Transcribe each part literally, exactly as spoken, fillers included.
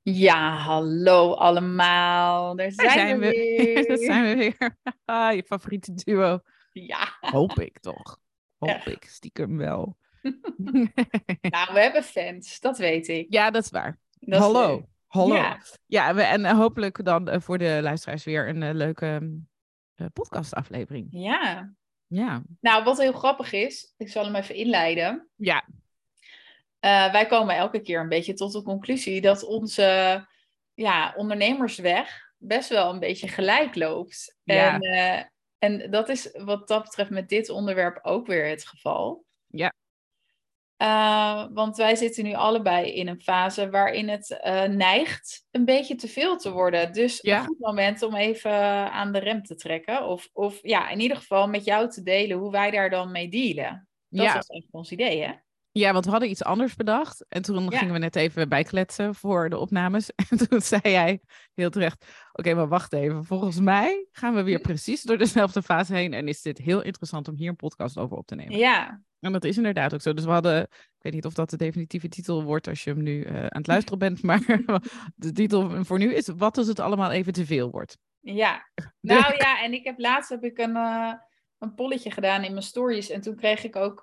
Ja, hallo allemaal. Daar Daar zijn zijn we we. Daar weer. zijn we weer. Ah, je favoriete duo. Ja, Hoop ik toch. Hoop echt. ik. Stiekem wel. Nou, we hebben fans, dat weet ik. Ja, dat is waar. Dat is leuk. Hallo. Hallo. Ja, Ja, we, en eh, hopelijk dan eh, voor de luisteraars weer een eh, leuke eh, podcastaflevering. ja. Ja. Nou, wat heel grappig is, ik zal hem even inleiden. Ja. Eh, wij komen elke keer een beetje tot de conclusie dat onze ja, ondernemersweg best wel een beetje gelijk loopt. En, Ja. eh, en dat is wat dat betreft met dit onderwerp ook weer het geval. Ja. Uh, want wij zitten nu allebei in een fase waarin het uh, neigt een beetje te veel te worden. Dus een Ja. goed moment om even aan de rem te trekken. Of, of ja, in ieder geval met jou te delen hoe wij daar dan mee dealen. Dat Ja. was echt ons idee, hè? Ja, want we hadden iets anders bedacht. En toen Ja. gingen we net even bijkletsen voor de opnames. En toen zei jij heel terecht... Oké, maar wacht even. Volgens mij gaan we weer precies door dezelfde fase heen. En is dit heel interessant om hier een podcast over op te nemen. Ja. En dat is inderdaad ook zo. Dus we hadden... Ik weet niet of dat de definitieve titel wordt als je hem nu uh, aan het luisteren bent. Maar de titel voor nu is... Wat als het allemaal even te veel wordt? Ja. Nou ja, en ik heb laatst heb ik een, uh, een polletje gedaan in mijn stories. En toen kreeg ik ook...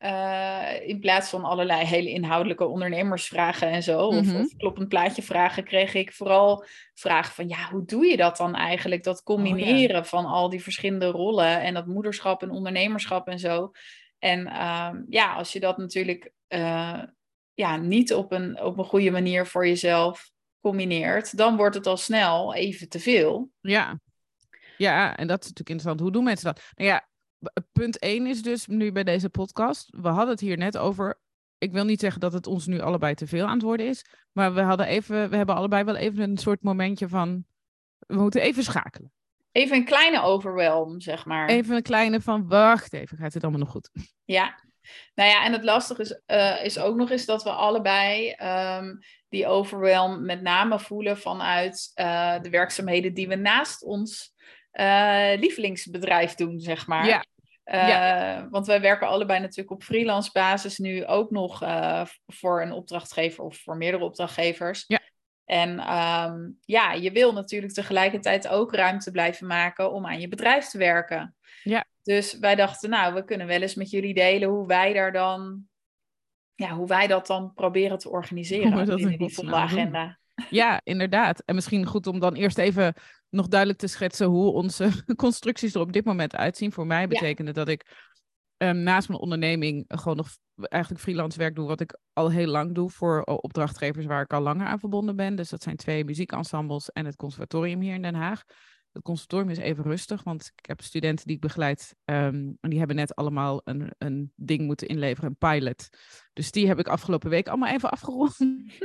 Uh, in plaats van allerlei hele inhoudelijke ondernemersvragen en zo, of, Mm-hmm. of kloppend plaatje vragen, kreeg ik vooral vragen van, ja, hoe doe je dat dan eigenlijk? Dat combineren oh, ja. van al die verschillende rollen en dat moederschap en ondernemerschap en zo. En uh, ja, als je dat natuurlijk uh, ja, niet op een, op een goede manier voor jezelf combineert, dan wordt het al snel even te veel. Ja, ja, en dat is natuurlijk interessant. Hoe doen mensen dat? Nou ja, punt één is dus nu bij deze podcast. We hadden het hier net over. Ik wil niet zeggen dat het ons nu allebei te veel aan het worden is. Maar we hadden even, we hebben allebei wel even een soort momentje van. We moeten even schakelen. Even een kleine overwhelm, zeg maar. Even een kleine van, wacht even, gaat het allemaal nog goed? Ja. Nou ja, en het lastige is, uh, is ook nog eens dat we allebei um, die overwhelm met name voelen vanuit uh, de werkzaamheden die we naast ons uh, lievelingsbedrijf doen, zeg maar. Ja. Uh, ja. Want wij werken allebei natuurlijk op freelance basis nu ook nog uh, voor een opdrachtgever of voor meerdere opdrachtgevers. Ja. En um, ja, je wil natuurlijk tegelijkertijd ook ruimte blijven maken om aan je bedrijf te werken. Ja. Dus wij dachten, nou, we kunnen wel eens met jullie delen hoe wij daar dan, ja, hoe wij dat dan proberen te organiseren binnen die volle agenda. Ja, inderdaad. En misschien goed om dan eerst even nog duidelijk te schetsen hoe onze constructies er op dit moment uitzien. Voor mij betekende ja. dat ik um, naast mijn onderneming gewoon nog eigenlijk freelance werk doe, wat ik al heel lang doe voor opdrachtgevers waar ik al langer aan verbonden ben. Dus dat zijn twee muziekensembles en het conservatorium hier in Den Haag. Het conservatorium is even rustig, want ik heb studenten die ik begeleid um, en die hebben net allemaal een, een ding moeten inleveren, een pilot. Dus die heb ik afgelopen week allemaal even afgerond.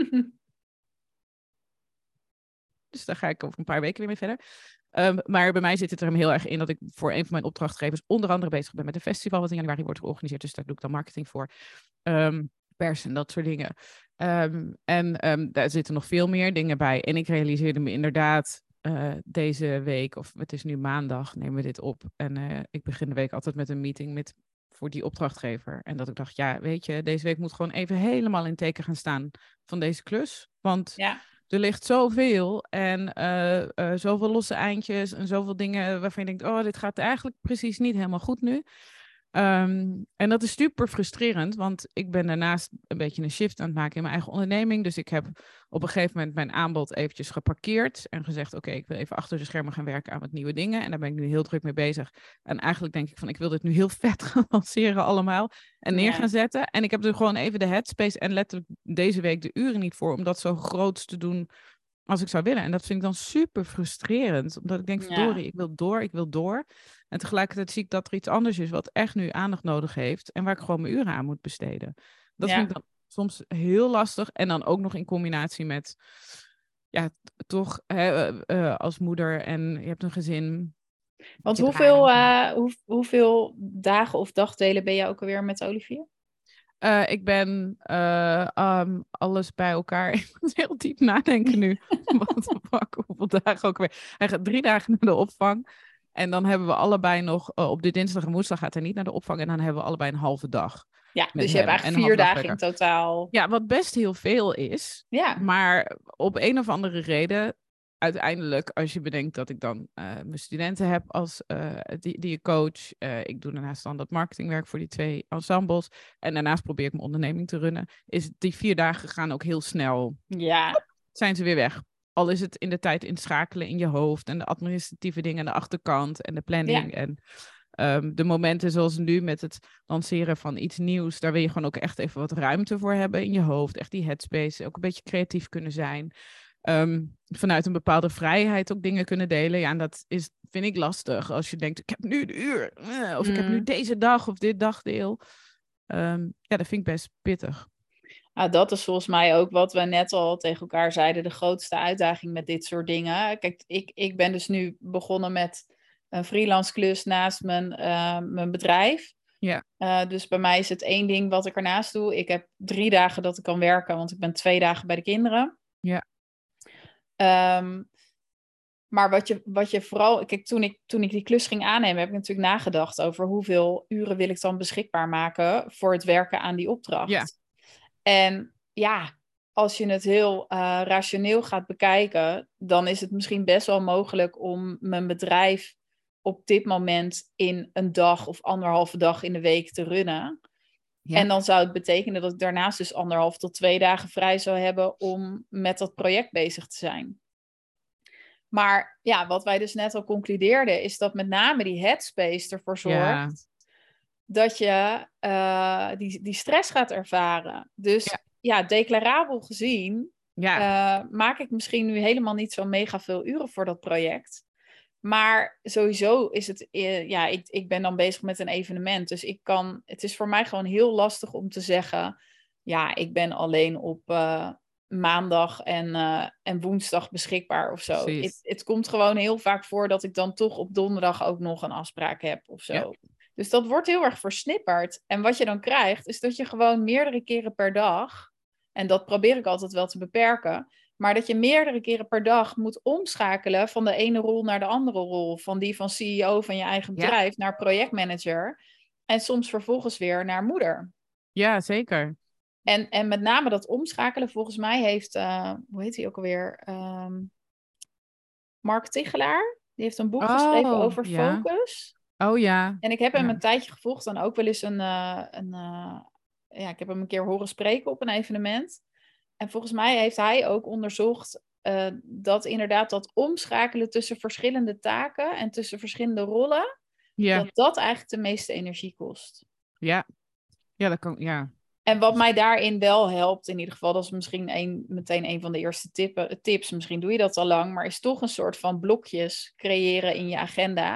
Dus daar ga ik over een paar weken weer mee verder. Um, maar bij mij zit het er heel erg in dat ik voor een van mijn opdrachtgevers onder andere bezig ben met een festival wat in januari wordt georganiseerd. Dus daar doe ik dan marketing voor. Um, pers en dat soort dingen. Um, en um, daar zitten nog veel meer dingen bij. En ik realiseerde me inderdaad uh, deze week, of het is nu maandag, nemen we dit op. En uh, ik begin de week altijd met een meeting met, voor die opdrachtgever. En dat ik dacht, ja, weet je, deze week moet gewoon even helemaal in teken gaan staan van deze klus. Want ja. er ligt zoveel en uh, uh, zoveel losse eindjes en zoveel dingen waarvan je denkt, oh, dit gaat eigenlijk precies niet helemaal goed nu. Um, en dat is super frustrerend, want ik ben daarnaast een beetje een shift aan het maken in mijn eigen onderneming. Dus ik heb op een gegeven moment mijn aanbod eventjes geparkeerd en gezegd, oké, okay, ik wil even achter de schermen gaan werken aan wat nieuwe dingen. En daar ben ik nu heel druk mee bezig. En eigenlijk denk ik van, ik wil dit nu heel vet gaan lanceren allemaal en neer gaan zetten. En ik heb er gewoon even de headspace en letterlijk deze week de uren niet voor om dat zo groot te doen als ik zou willen. En dat vind ik dan super frustrerend. Omdat ik denk, verdorie, ja. ik wil door, ik wil door. En tegelijkertijd zie ik dat er iets anders is wat echt nu aandacht nodig heeft. En waar ik gewoon mijn uren aan moet besteden. Dat ja. vind ik dan soms heel lastig. En dan ook nog in combinatie met, ja, toch hè, uh, uh, als moeder en je hebt een gezin. Want hoeveel, uh, hoe, hoeveel dagen of dagdelen ben je ook alweer met Olivier? Uh, ik ben uh, um, alles bij elkaar. Ik moet heel diep nadenken nu. Wat fuck, hoeveel dagen ook weer. Hij gaat drie dagen naar de opvang. En dan hebben we allebei nog, uh, op de dinsdag en woensdag gaat hij niet naar de opvang. En dan hebben we allebei een halve dag. Ja, Met dus je hebt hem. eigenlijk En een vier halve dag dagen in werken. totaal. Ja, wat best heel veel is. Ja. Maar op een of andere reden, uiteindelijk, als je bedenkt dat ik dan uh, mijn studenten heb als uh, die, die ik coach. Uh, ik doe daarnaast dan dat marketingwerk voor die twee ensembles. En daarnaast probeer ik mijn onderneming te runnen. Is die vier dagen gaan ook heel snel. Ja. Hop, zijn ze weer weg. Al is het in de tijd inschakelen in je hoofd. En de administratieve dingen aan de achterkant. En de planning. Ja. En um, de momenten zoals nu met het lanceren van iets nieuws. Daar wil je gewoon ook echt even wat ruimte voor hebben in je hoofd. Echt die headspace. Ook een beetje creatief kunnen zijn. Um, vanuit een bepaalde vrijheid ook dingen kunnen delen. Ja, en dat is, vind ik lastig. Als je denkt, ik heb nu de uur. Uh, of mm. ik heb nu deze dag of dit dagdeel. Um, ja, dat vind ik best pittig. Nou, dat is volgens mij ook wat we net al tegen elkaar zeiden. De grootste uitdaging met dit soort dingen. Kijk, ik, ik ben dus nu begonnen met een freelance klus naast mijn, uh, mijn bedrijf. Ja. Uh, dus bij mij is het één ding wat ik ernaast doe. Ik heb drie dagen dat ik kan werken, want ik ben twee dagen bij de kinderen. Ja. Um, maar wat je, wat je vooral... Kijk, toen ik, toen ik die klus ging aannemen, heb ik natuurlijk nagedacht over hoeveel uren wil ik dan beschikbaar maken voor het werken aan die opdracht. Ja. En ja, als je het heel uh, rationeel gaat bekijken, dan is het misschien best wel mogelijk om mijn bedrijf op dit moment in een dag of anderhalve dag in de week te runnen. Ja. En dan zou het betekenen dat ik daarnaast dus anderhalf tot twee dagen vrij zou hebben om met dat project bezig te zijn. Maar ja, wat wij dus net al concludeerden, is dat met name die headspace ervoor zorgt ja. dat je uh, die, die stress gaat ervaren. Dus ja, ja declarabel gezien ja. uh, maak ik misschien nu helemaal niet zo mega veel uren voor dat project. Maar sowieso is het, uh, ja, ik, ik ben dan bezig met een evenement. Dus ik kan, het is voor mij gewoon heel lastig om te zeggen, ja, ik ben alleen op uh, maandag en, uh, en woensdag beschikbaar of zo. Het, het komt gewoon heel vaak voor dat ik dan toch op donderdag ook nog een afspraak heb of zo. Ja. Dus dat wordt heel erg versnipperd. En wat je dan krijgt, is dat je gewoon meerdere keren per dag, en dat probeer ik altijd wel te beperken, maar dat je meerdere keren per dag moet omschakelen van de ene rol naar de andere rol. Van die van C E O van je eigen bedrijf ja. naar projectmanager. En soms vervolgens weer naar moeder. Ja, zeker. En, en met name dat omschakelen, volgens mij heeft, uh, hoe heet hij ook alweer? Um, Mark Tichelaar. Die heeft een boek oh, geschreven over ja. focus. Oh ja. En ik heb hem ja. een tijdje gevolgd en ook wel eens een... Uh, een uh, ja, ik heb hem een keer horen spreken op een evenement. En volgens mij heeft hij ook onderzocht uh, dat inderdaad dat omschakelen tussen verschillende taken en tussen verschillende rollen, ja. dat dat eigenlijk de meeste energie kost. Ja, ja dat kan, ja. En wat mij daarin wel helpt, in ieder geval, dat is misschien een, meteen een van de eerste tippen, tips, misschien doe je dat al lang, maar is toch een soort van blokjes creëren in je agenda,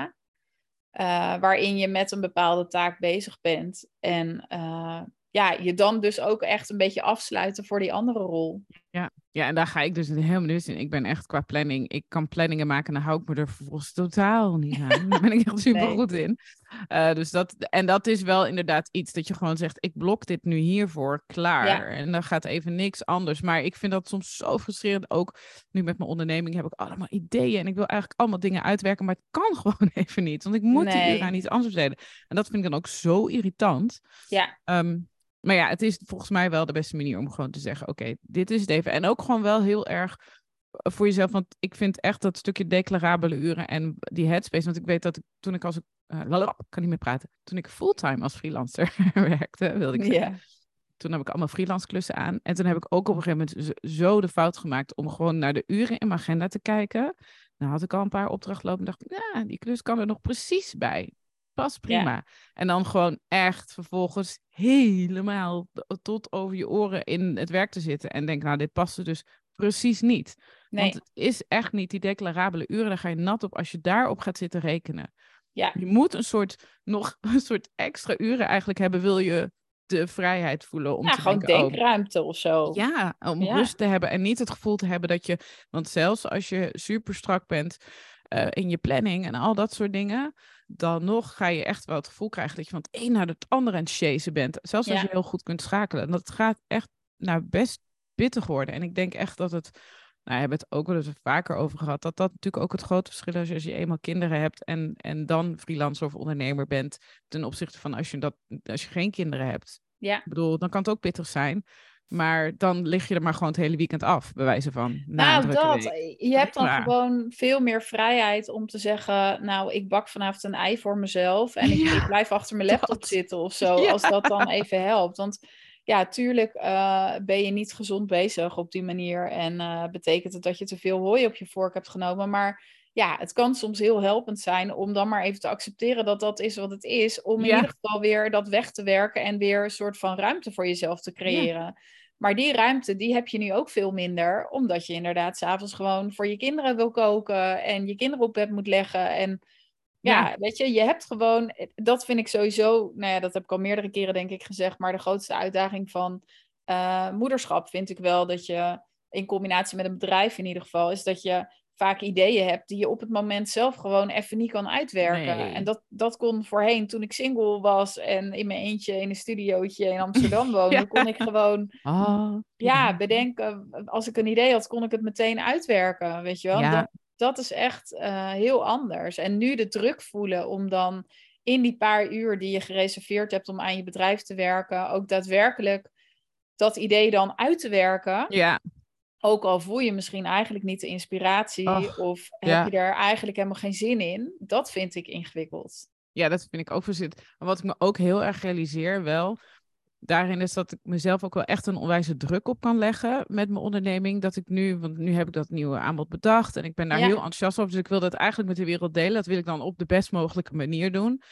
uh, waarin je met een bepaalde taak bezig bent en uh, ja, je dan dus ook echt een beetje afsluiten voor die andere rol. Ja, ja en daar ga ik dus helemaal niet in. Ik ben echt qua planning, ik kan planningen maken en dan hou ik me er vervolgens totaal niet aan. Daar ben ik echt super nee. goed in. Uh, dus dat, en dat is wel inderdaad iets dat je gewoon zegt, ik blok dit nu hiervoor, klaar. Ja. En dan gaat even niks anders. Maar ik vind dat soms zo frustrerend. Ook nu met mijn onderneming heb ik allemaal ideeën en ik wil eigenlijk allemaal dingen uitwerken, maar het kan gewoon even niet. Want ik moet nee. die uren aan iets anders besteden. En dat vind ik dan ook zo irritant. Ja. Um, Maar ja, het is volgens mij wel de beste manier om gewoon te zeggen, oké, okay, dit is het even. En ook gewoon wel heel erg voor jezelf, want ik vind echt dat stukje declarabele uren en die headspace, want ik weet dat ik, toen ik als, uh, lalap, kan niet meer praten, toen ik fulltime als freelancer werkte, wilde ik zeggen. Yeah. Toen heb ik allemaal freelance klussen aan. En toen heb ik ook op een gegeven moment zo de fout gemaakt om gewoon naar de uren in mijn agenda te kijken. Nou had ik al een paar opdrachten lopen en dacht ik, ja, die klus kan er nog precies bij. Pas prima. Ja. En dan gewoon echt vervolgens helemaal tot over je oren in het werk te zitten. En denk, nou, dit past er dus precies niet. Nee. Want het is echt niet die declarabele uren. Daar ga je nat op als je daarop gaat zitten rekenen. Ja. Je moet een soort, nog een soort extra uren eigenlijk hebben, wil je de vrijheid voelen. Om ja, te gewoon denken, denkruimte oh, of zo. Ja, om ja. rust te hebben en niet het gevoel te hebben dat je... Want zelfs als je super strak bent uh, in je planning en al dat soort dingen, dan nog ga je echt wel het gevoel krijgen dat je van het een naar het andere aan het chasen bent. Zelfs als ja. je heel goed kunt schakelen. En dat gaat echt nou, best pittig worden. En ik denk echt dat het Nou, hebben we het ook wel eens vaker over gehad. Dat dat natuurlijk ook het grote verschil is als je eenmaal kinderen hebt en, en dan freelancer of ondernemer bent. Ten opzichte van als je, dat, als je geen kinderen hebt. Ja. Ik bedoel, dan kan het ook pittig zijn. Maar dan lig je er maar gewoon het hele weekend af, bij wijze van. Na een Nou, drukke dat. week. Je hebt dan Ja. gewoon veel meer vrijheid om te zeggen, nou, ik bak vanavond een ei voor mezelf en ik, Ja, ik blijf achter mijn laptop dat. zitten of zo, Ja. als dat dan even helpt. Want ja, tuurlijk uh, ben je niet gezond bezig op die manier en uh, betekent het dat je te veel hooi op je vork hebt genomen. Maar ja, het kan soms heel helpend zijn om dan maar even te accepteren dat dat is wat het is, om in Ja. ieder geval weer dat weg te werken en weer een soort van ruimte voor jezelf te creëren. Ja. Maar die ruimte, die heb je nu ook veel minder, omdat je inderdaad 's avonds gewoon voor je kinderen wil koken en je kinderen op bed moet leggen. En ja, ja, weet je, je hebt gewoon, dat vind ik sowieso, nou ja, dat heb ik al meerdere keren denk ik gezegd, maar de grootste uitdaging van uh, moederschap vind ik wel dat je, in combinatie met een bedrijf in ieder geval, is dat je vaak ideeën hebt die je op het moment zelf gewoon even niet kan uitwerken. Nee. En dat, dat kon voorheen, toen ik single was en in mijn eentje in een studiootje in Amsterdam woonde, ja. kon ik gewoon oh, ja, bedenken. Als ik een idee had, kon ik het meteen uitwerken, weet je wel. Ja. Dat, dat is echt uh, heel anders. En nu de druk voelen om dan in die paar uur die je gereserveerd hebt om aan je bedrijf te werken, ook daadwerkelijk dat idee dan uit te werken. Ja. Ook al voel je misschien eigenlijk niet de inspiratie Och, of heb ja. je er eigenlijk helemaal geen zin in. Dat vind ik ingewikkeld. Ja, dat vind ik ook verzit. Maar wat ik me ook heel erg realiseer wel, daarin is dat ik mezelf ook wel echt een onwijze druk op kan leggen met mijn onderneming. Dat ik nu, want nu heb ik dat nieuwe aanbod bedacht en ik ben daar ja. heel enthousiast over. Dus ik wil dat eigenlijk met de wereld delen. Dat wil ik dan op de best mogelijke manier doen. Um,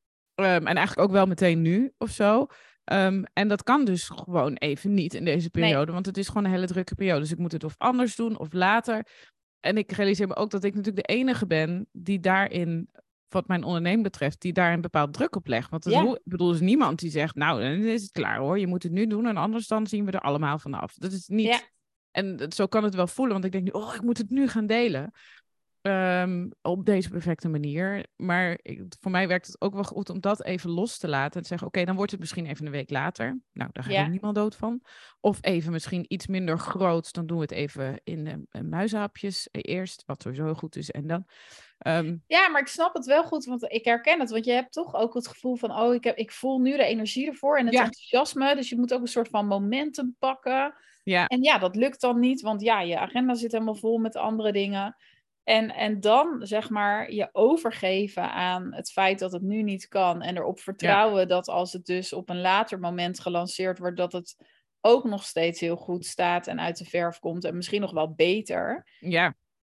en eigenlijk ook wel meteen nu of zo. Um, en dat kan dus gewoon even niet in deze periode, nee. want het is gewoon een hele drukke periode. Dus ik moet het of anders doen of later. En ik realiseer me ook dat ik natuurlijk de enige ben die daarin, wat mijn onderneming betreft, die daar een bepaald druk op legt. Want ik ja. bedoel, er is niemand die zegt, nou, dan is het klaar hoor, je moet het nu doen en anders dan zien we er allemaal vanaf. Dat is niet... Ja. En zo kan het wel voelen, want ik denk nu, oh, ik moet het nu gaan delen. Um, op deze perfecte manier. Maar ik, voor mij werkt het ook wel goed om dat even los te laten. En te zeggen, oké, okay, dan wordt het misschien even een week later. Nou, daar gaat ja. niemand dood van. Of even misschien iets minder groot. Dan doen we het even in uh, muizenhapjes eerst. Wat sowieso heel goed is. En dan... Um... Ja, maar ik snap het wel goed. Want ik herken het. Want je hebt toch ook het gevoel van... Oh, ik, heb, ik voel nu de energie ervoor. En het ja. enthousiasme. Dus je moet ook een soort van momentum pakken. Ja. En ja, dat lukt dan niet. Want ja, je agenda zit helemaal vol met andere dingen. En, en dan, zeg maar, je overgeven aan het feit dat het nu niet kan. En erop vertrouwen ja. dat als het dus op een later moment gelanceerd wordt, dat het ook nog steeds heel goed staat en uit de verf komt. En misschien nog wel beter. Ja.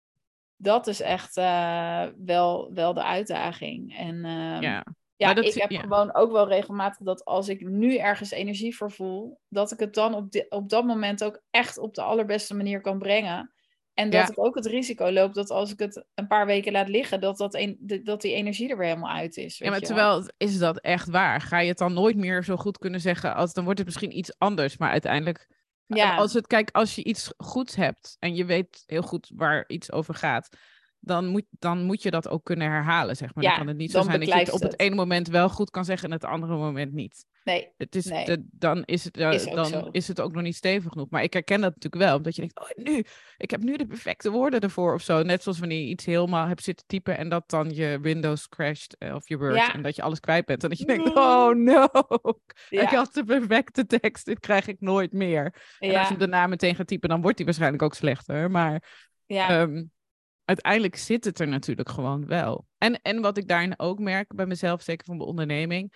Dat is echt uh, wel, wel de uitdaging. En uh, ja, ja dat, ik heb ja. gewoon ook wel regelmatig dat als ik nu ergens energie voor voel, dat ik het dan op, di- op dat moment ook echt op de allerbeste manier kan brengen. En dat ja. ik ook het risico loop dat als ik het een paar weken laat liggen, dat, dat, een, dat die energie er weer helemaal uit is. Weet ja, maar je terwijl, wel? Is dat echt waar? Ga je het dan nooit meer zo goed kunnen zeggen, als, dan wordt het misschien iets anders. Maar uiteindelijk, ja. als, het, kijk, als je iets goeds hebt en je weet heel goed waar iets over gaat, dan moet, dan moet je dat ook kunnen herhalen, zeg maar. Ja, dan kan het niet zo zijn dat je het op het, het ene moment wel goed kan zeggen en het andere moment niet. Nee, het is, nee. De, dan, is het, uh, is dan zo. is het ook nog niet stevig genoeg. Maar ik herken dat natuurlijk wel, omdat je denkt, oh, nu, ik heb nu de perfecte woorden ervoor of zo. Net zoals wanneer je iets helemaal hebt zitten typen en dat dan je Windows crasht uh, of je Word ja. en dat je alles kwijt bent. En dat je denkt, oh no, ja. ik had de perfecte tekst, dit krijg ik nooit meer. Ja. En als je hem daarna meteen gaat typen, dan wordt die waarschijnlijk ook slechter. Maar... Ja. Um, uiteindelijk zit het er natuurlijk gewoon wel. En, en wat ik daarin ook merk bij mezelf, zeker van mijn onderneming,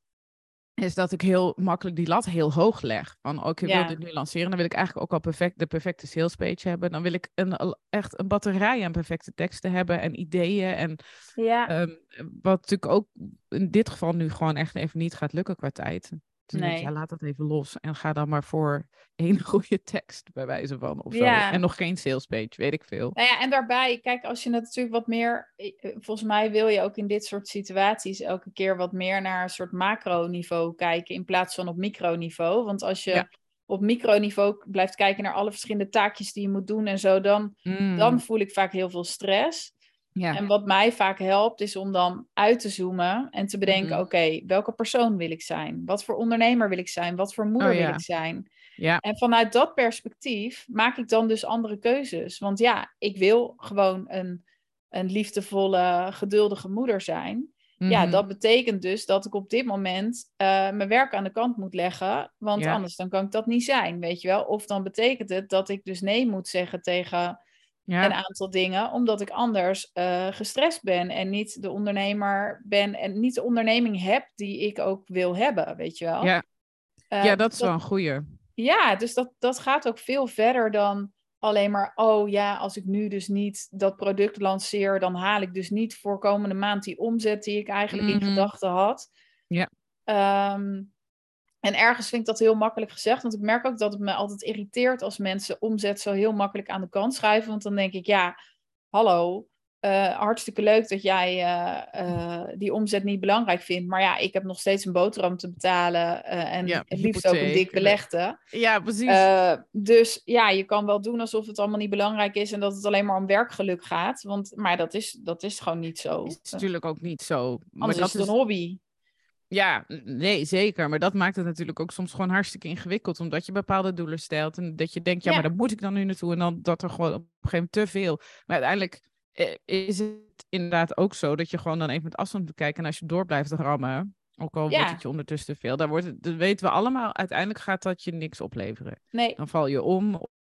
is dat ik heel makkelijk die lat heel hoog leg. Van, oké, okay, ik ja. wil dit nu lanceren. Dan wil ik eigenlijk ook al perfect, de perfecte sales page hebben. Dan wil ik een, echt een batterij aan perfecte teksten hebben en ideeën. En ja. um, wat natuurlijk ook in dit geval nu gewoon echt even niet gaat lukken qua tijd. Dus nee. denk ik, ja, laat dat even los. En ga dan maar voor één goede tekst, bij wijze van. Of ja. zo. En nog geen sales page, weet ik veel. Nou ja, en daarbij, kijk, als je natuurlijk wat meer... Volgens mij wil je ook in dit soort situaties elke keer wat meer naar een soort macroniveau kijken, in plaats van op microniveau. Want als je ja. op microniveau blijft kijken naar alle verschillende taakjes die je moet doen en zo, dan, mm. dan voel ik vaak heel veel stress. Ja. En wat mij vaak helpt, is om dan uit te zoomen en te bedenken, mm-hmm. oké, okay, welke persoon wil ik zijn? Wat voor ondernemer wil ik zijn? Wat voor moeder oh, ja. wil ik zijn? Ja. En vanuit dat perspectief maak ik dan dus andere keuzes. Want ja, ik wil gewoon een, een liefdevolle, geduldige moeder zijn. Ja, Mm-hmm. dat betekent dus dat ik op dit moment uh, mijn werk aan de kant moet leggen. Want ja. anders dan kan ik dat niet zijn, weet je wel. Of dan betekent het dat ik dus nee moet zeggen tegen ja. een aantal dingen. Omdat ik anders uh, gestrest ben en niet de ondernemer ben. En niet de onderneming heb die ik ook wil hebben, weet je wel. Ja, uh, ja dat is dat, wel een goeie. Ja, dus dat, dat gaat ook veel verder dan alleen maar... oh ja, als ik nu dus niet dat product lanceer... dan haal ik dus niet voor komende maand die omzet... die ik eigenlijk mm-hmm. in gedachten had. Ja. Um, en ergens vind ik dat heel makkelijk gezegd... want ik merk ook dat het me altijd irriteert... als mensen omzet zo heel makkelijk aan de kant schuiven. Want dan denk ik, ja, hallo... Uh, hartstikke leuk dat jij uh, uh, die omzet niet belangrijk vindt. Maar ja, ik heb nog steeds een boterham te betalen. Uh, en ja, het liefst ook een dik belegde. Ja, precies. Uh, dus ja, je kan wel doen alsof het allemaal niet belangrijk is. En dat het alleen maar om werkgeluk gaat. Want, maar dat is, dat is gewoon niet zo. Dat is natuurlijk ook niet zo. Anders maar dat is het een is... hobby. Ja, nee, zeker. Maar dat maakt het natuurlijk ook soms gewoon hartstikke ingewikkeld. Omdat je bepaalde doelen stelt. En dat je denkt, ja, ja. maar daar moet ik dan nu naartoe. En dan dat er gewoon op een gegeven moment te veel. Maar uiteindelijk is het inderdaad ook zo dat je gewoon dan even met afstand moet kijken. En als je door blijft rammen, ook al ja. wordt het je ondertussen te veel, dan wordt het, dat weten we allemaal, uiteindelijk gaat dat je niks opleveren. Nee. Dan val je om.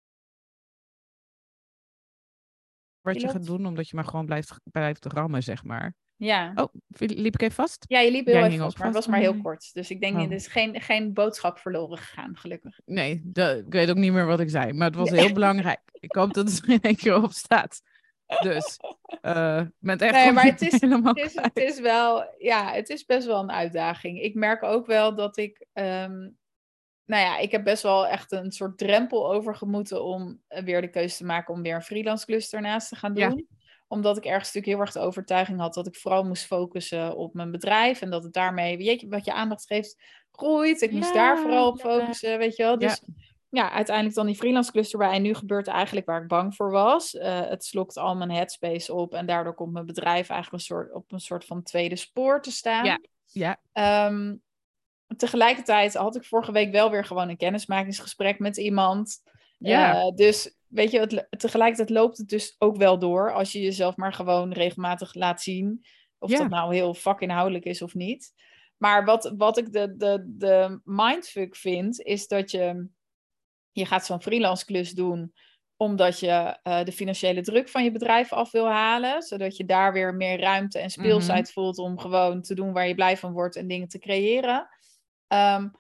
Wat je, je gaat doen, omdat je maar gewoon blijft, blijft rammen, zeg maar. Ja. Oh, liep ik even vast? Ja, je liep heel Jij even vast, maar het was maar heel kort. Dus ik denk, oh. er is geen, geen boodschap verloren gegaan, gelukkig. Nee, dat, ik weet ook niet meer wat ik zei, maar het was nee. heel belangrijk. Ik hoop dat het er in één keer op staat. Dus, uh, met echt nee, maar het is, helemaal het, is, het is wel, ja, het is best wel een uitdaging. Ik merk ook wel dat ik, um, nou ja, ik heb best wel echt een soort drempel overgemoeten om weer de keuze te maken om weer een freelance klus ernaast te gaan doen. Ja. Omdat ik ergens natuurlijk heel erg de overtuiging had dat ik vooral moest focussen op mijn bedrijf. En dat het daarmee, weet je, wat je aandacht geeft, groeit. Ik moest ja, daar vooral op focussen, ja. weet je wel. Dus ja. ja, uiteindelijk dan die freelance klus erbij. En nu gebeurt eigenlijk waar ik bang voor was. Uh, het slokt al mijn headspace op. En daardoor komt mijn bedrijf eigenlijk een soort, op een soort van tweede spoor te staan. Ja, ja. Um, tegelijkertijd had ik vorige week wel weer gewoon een kennismakingsgesprek met iemand. Ja. Uh, dus weet je, het, tegelijkertijd loopt het dus ook wel door. Als je jezelf maar gewoon regelmatig laat zien. Of ja. dat nou heel vakinhoudelijk is of niet. Maar wat, wat ik de, de, de mindfuck vind, is dat je... Je gaat zo'n freelance klus doen omdat je uh, de financiële druk van je bedrijf af wil halen. Zodat je daar weer meer ruimte en speelsheid mm-hmm. voelt om gewoon te doen waar je blij van wordt en dingen te creëren. Um,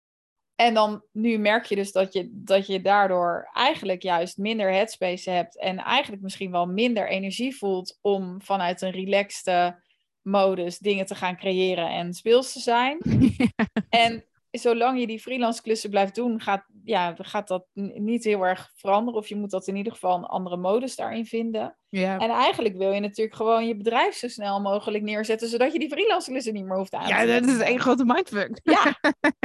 en dan nu merk je dus dat je, dat je daardoor eigenlijk juist minder headspace hebt. En eigenlijk misschien wel minder energie voelt om vanuit een relaxte modus dingen te gaan creëren en speels te zijn. Ja. En zolang je die freelance klussen blijft doen, gaat, ja, gaat dat n- niet heel erg veranderen. Of je moet dat in ieder geval een andere modus daarin vinden. Ja. En eigenlijk wil je natuurlijk gewoon je bedrijf zo snel mogelijk neerzetten, zodat je die freelance klussen niet meer hoeft aan te Ja, dat is één grote mindfuck. Ja,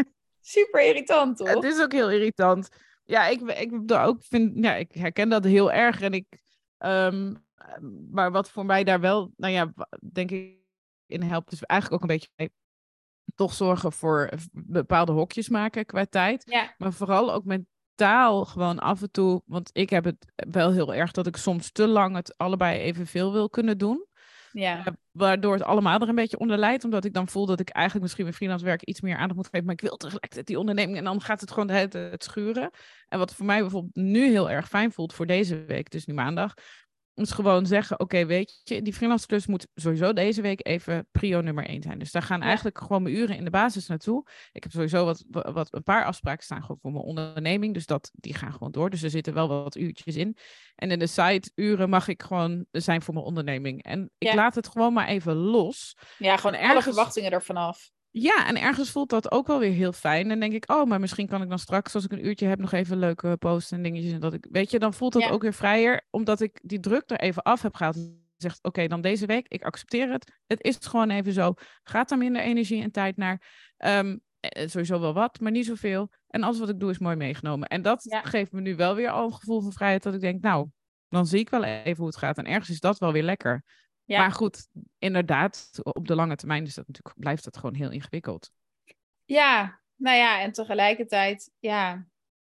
super irritant, toch? Het is ook heel irritant. Ja, ik, ik, ook vind, ja, ik herken dat heel erg. En ik, um, maar wat voor mij daar wel, nou ja, denk ik in helpt, is eigenlijk ook een beetje toch zorgen voor bepaalde hokjes maken qua tijd. Ja. Maar vooral ook mentaal gewoon af en toe. Want ik heb het wel heel erg dat ik soms te lang het allebei evenveel wil kunnen doen. Ja. Uh, waardoor het allemaal er een beetje onder leidt. Omdat ik dan voel dat ik eigenlijk misschien mijn freelance werk iets meer aandacht moet geven. Maar ik wil tegelijkertijd die onderneming. En dan gaat het gewoon het, het schuren. En wat voor mij bijvoorbeeld nu heel erg fijn voelt voor deze week, dus nu maandag. Dus gewoon zeggen, oké, okay, weet je, die freelance klus moet sowieso deze week even prio nummer één zijn. Dus daar gaan ja. eigenlijk gewoon mijn uren in de basis naartoe. Ik heb sowieso wat, wat een paar afspraken staan gewoon voor mijn onderneming. Dus dat, die gaan gewoon door. Dus er zitten wel wat uurtjes in. En in de side uren mag ik gewoon zijn voor mijn onderneming. En ik ja. laat het gewoon maar even los. Ja, gewoon ergens... alle verwachtingen ervan af. Ja, en ergens voelt dat ook wel weer heel fijn. Dan denk ik, oh, maar misschien kan ik dan straks, als ik een uurtje heb, nog even leuke posten en dingetjes. En dat ik, weet je, dan voelt dat ja. ook weer vrijer, omdat ik die druk er even af heb gehaald. En zegt, oké, okay, dan deze week, ik accepteer het. Het is gewoon even zo. Gaat er minder energie en tijd naar? Um, sowieso wel wat, maar niet zoveel. En alles wat ik doe is mooi meegenomen. En dat ja. geeft me nu wel weer al een gevoel van vrijheid, dat ik denk, nou, dan zie ik wel even hoe het gaat. En ergens is dat wel weer lekker. Ja. Maar goed, inderdaad, op de lange termijn is dat natuurlijk, blijft dat gewoon heel ingewikkeld. Ja, nou ja, en tegelijkertijd, ja,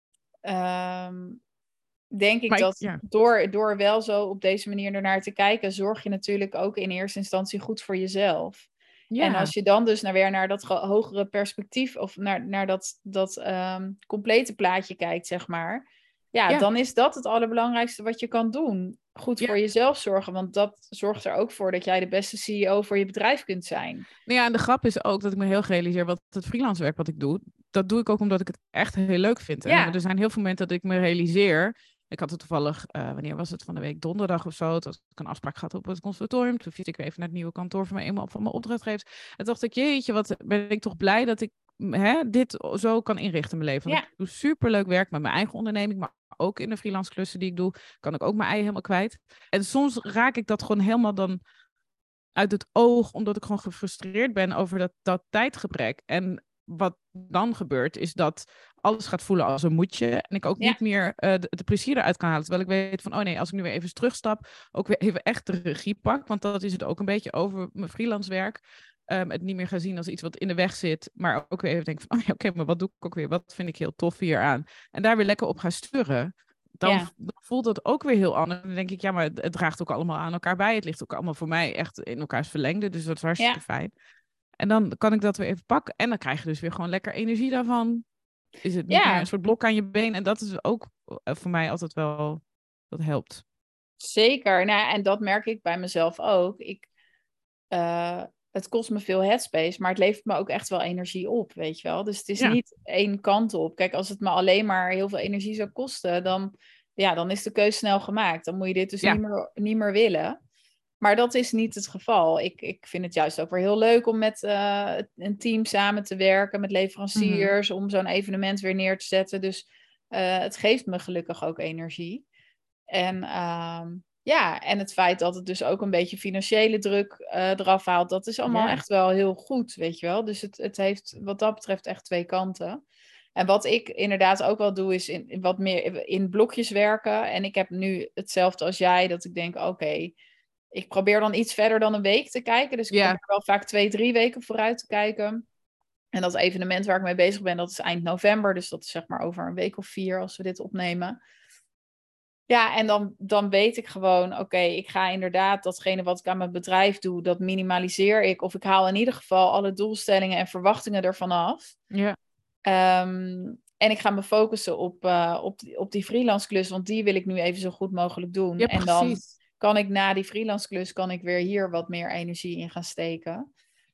um, denk ik Maar ik, dat ja. door, door wel zo op deze manier ernaar te kijken, zorg je natuurlijk ook in eerste instantie goed voor jezelf. En Ja, als je dan dus naar, weer naar dat hogere perspectief of naar, naar dat, dat um, complete plaatje kijkt, zeg maar. Ja, ja, dan is dat het allerbelangrijkste wat je kan doen. Goed ja. voor jezelf zorgen, want dat zorgt er ook voor dat jij de beste C E O voor je bedrijf kunt zijn. Nou ja, en de grap is ook dat ik me heel realiseer wat het freelance werk wat ik doe, dat doe ik ook omdat ik het echt heel leuk vind. En Ja, er zijn heel veel momenten dat ik me realiseer. Ik had het toevallig, uh, wanneer was het van de week, donderdag of zo, toen had ik een afspraak gehad op het conservatorium. Toen fiets ik weer even naar het nieuwe kantoor van mijn, van mijn opdrachtgevers. En dacht ik, jeetje, wat ben ik toch blij dat ik hè, dit zo kan inrichten in mijn leven. Want ja, ik doe superleuk werk met mijn eigen onderneming, maar ook in de freelance klussen die ik doe, kan ik ook mijn ei helemaal kwijt. En soms raak ik dat gewoon helemaal dan uit het oog, omdat ik gewoon gefrustreerd ben over dat, dat tijdgebrek. En wat dan gebeurt, is dat alles gaat voelen als een moetje. En ik ook ja, niet meer uh, de, de plezier eruit kan halen. Terwijl ik weet van, oh nee, als ik nu weer even terugstap, ook weer even echt de regie pak. Want dat is het ook een beetje over mijn freelance werk. Um, het niet meer gaan zien als iets wat in de weg zit. Maar ook weer even denken van, oh ja, oké, okay, maar wat doe ik ook weer? Wat vind ik heel tof hieraan? En daar weer lekker op gaan sturen. Dan, ja, dan voelt dat ook weer heel anders. Dan denk ik, ja, maar het, het draagt ook allemaal aan elkaar bij. Het ligt ook allemaal voor mij echt in elkaars verlengde. Dus dat is hartstikke ja. fijn. En dan kan ik dat weer even pakken. En dan krijg je dus weer gewoon lekker energie daarvan. Is het niet meer Ja, een soort blok aan je been. En dat is ook voor mij altijd wel, dat helpt. zeker. Nou, en dat merk ik bij mezelf ook. Ik, uh, het kost me veel headspace, maar het levert me ook echt wel energie op, weet je wel. Dus het is Ja, niet één kant op. Kijk, als het me alleen maar heel veel energie zou kosten, dan, ja, dan is de keuze snel gemaakt. Dan moet je dit dus ja. niet meer, niet meer willen. Maar dat is niet het geval. Ik, ik vind het juist ook weer heel leuk om met uh, een team samen te werken, met leveranciers, mm-hmm. om zo'n evenement weer neer te zetten. Dus uh, het geeft me gelukkig ook energie. En uh, ja, en het feit dat het dus ook een beetje financiële druk uh, eraf haalt, dat is allemaal Ja. echt wel heel goed, weet je wel. Dus het, het heeft wat dat betreft echt twee kanten. En wat ik inderdaad ook wel doe, is in, in wat meer in blokjes werken. En ik heb nu hetzelfde als jij, dat ik denk, oké, okay, ik probeer dan iets verder dan een week te kijken. Dus ik Ja. probeer wel vaak twee, drie weken vooruit te kijken. En dat evenement waar ik mee bezig ben, dat is eind november. Dus dat is zeg maar over een week of vier als we dit opnemen. Ja, en dan, dan weet ik gewoon, oké, okay, ik ga inderdaad datgene wat ik aan mijn bedrijf doe, dat minimaliseer ik. Of ik haal in ieder geval alle doelstellingen en verwachtingen ervan af. Ja. Um, en ik ga me focussen op, uh, op, die, op die freelance klus, want die wil ik nu even zo goed mogelijk doen. Ja, en dan kan ik na die freelance klus, kan ik weer hier wat meer energie in gaan steken.